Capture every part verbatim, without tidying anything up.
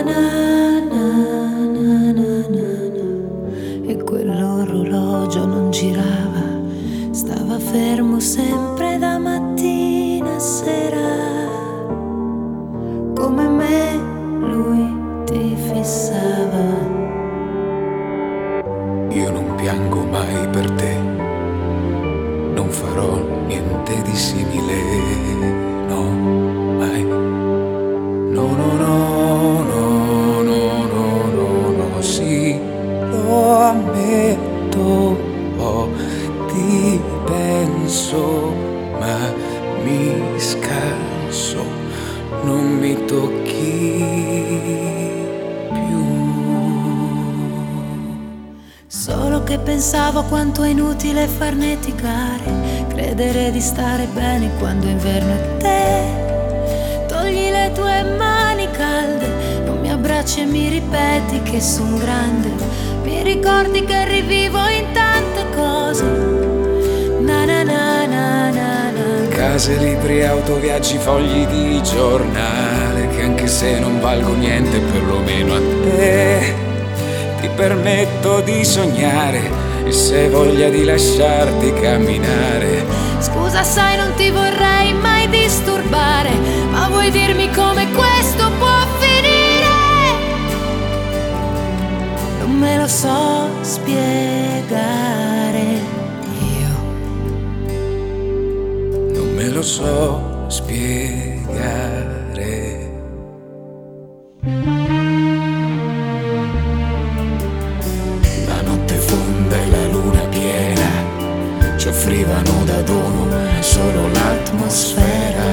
na, na, na, na, na. E quell'orologio non girava, stava fermo sempre da mattina a sera. Come me lui ti fissava. Io non piango mai per te, non farò niente di simile, no, mai. No, no, no, no, no, no, no, no, sì, lo ammetto, oh, ti penso, ma mi scanso, non mi tocchi più. Solo che pensavo quanto è inutile farneticare, credere di stare bene quando inverno è te. Togli le tue mani calde, non mi abbracci e mi ripeti che son grande. Mi ricordi che rivivo in tante cose. Na na na na na na. Case, libri, auto, viaggi, fogli di giornale, che anche se non valgo niente perlomeno a te ti permetto di sognare, e se hai voglia di lasciarti camminare. Scusa, sai, non ti vorrei mai disturbare, ma vuoi dirmi come questo può finire? Non me lo so spiegare. Io Non me lo so spiegare. La notte fonda e la luna piena ci offrivano da dono solo l'atmosfera.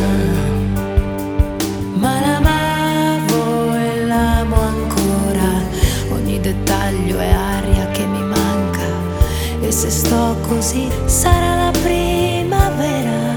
ma l'amavo e l'amo ancora. Ogni dettaglio è aria che mi manca, e se sto così sarà la primavera.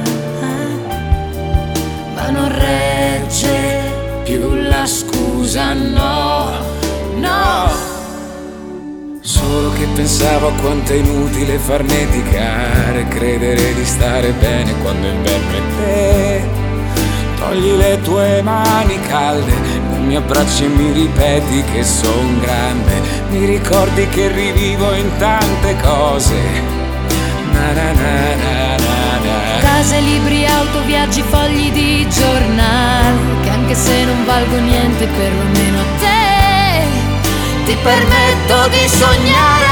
Ma non regge Più la scusa, no, no. Solo che pensavo a quanto è inutile farneticare, credere di stare bene quando inverno è te. Togli le tue mani calde, non mi abbracci e mi ripeti che son grande. Mi ricordi che rivivo in tante cose. Na na na na na na. case, libri, auto, viaggi, fogli di giornale, che anche se non valgo niente perlomeno a te ti permetto di sognare.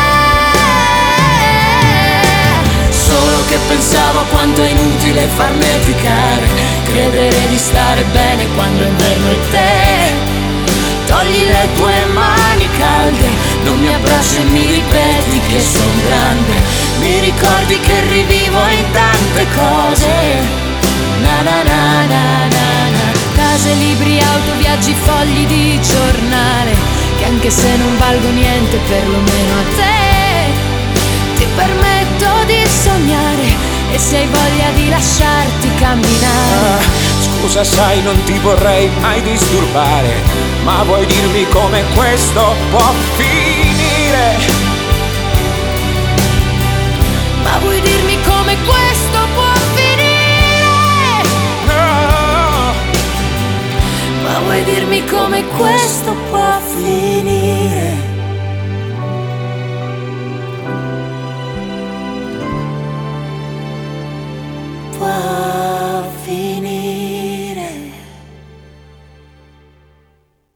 Solo che pensavo a quanto è inutile farneticare, credere di stare bene quando inverno è te. Togli le tue mani calde, non mi abbracci e mi ripeti che son grande. Mi ricordi che rivivo in tante cose. Na na na na na na. Case, libri, auto, viaggi, fogli di giornale, che anche se non valgo niente perlomeno a te ti permetto di sognare, e se hai voglia di lasciarti camminare. Ah, scusa, sai, non ti vorrei mai disturbare, ma vuoi dirmi come questo può finire? Ma vuoi dirmi come questo può finire? No. Ma vuoi dirmi come questo può finire?